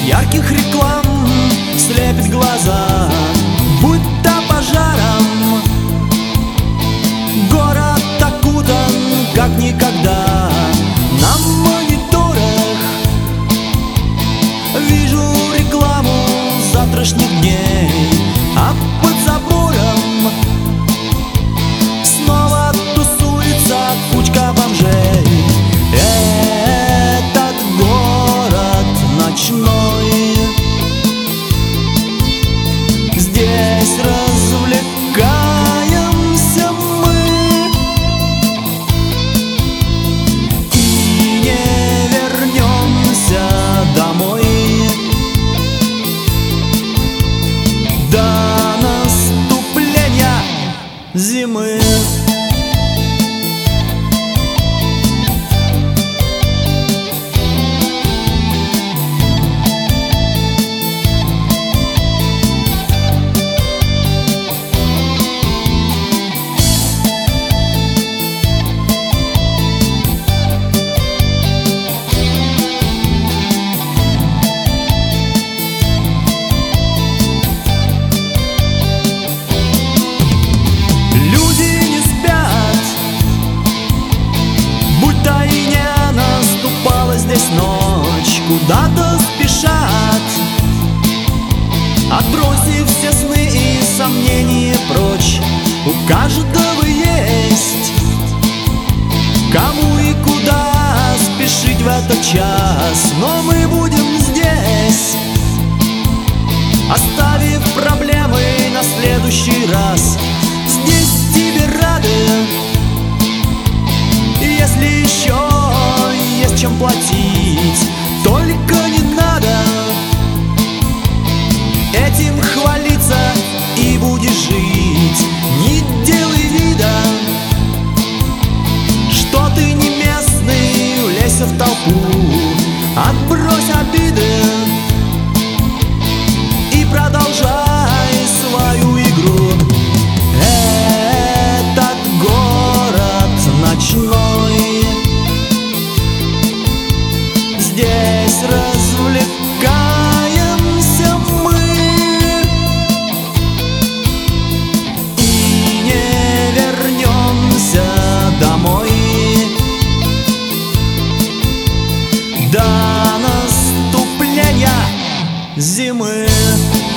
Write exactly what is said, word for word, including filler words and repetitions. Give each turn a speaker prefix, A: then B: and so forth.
A: ярких реклам слепит глаза, будто пожаром. Город окутан как никогда. На мониторах вижу рекламу завтрашних дней, а под забором снова тусуется кучка бомжей. Этот город ночной, здесь развлекаемся мы и не вернемся домой до наступления зимы. Здесь ночь, куда-то спешат, отбросив все сны и сомнения прочь. У каждого есть кому и куда спешить в этот час, но мы будем здесь, оставив проблемы на следующий раз. Здесь тебе рады, если еще есть чем платить, только не надо этим хвалиться, и будешь жить. Не делай вида, что ты не местный, влезь в толпу, отбрось обиды и продолжай свою игру. Этот город ночной, здесь развлекаемся мы и не вернемся домой до наступления зимы.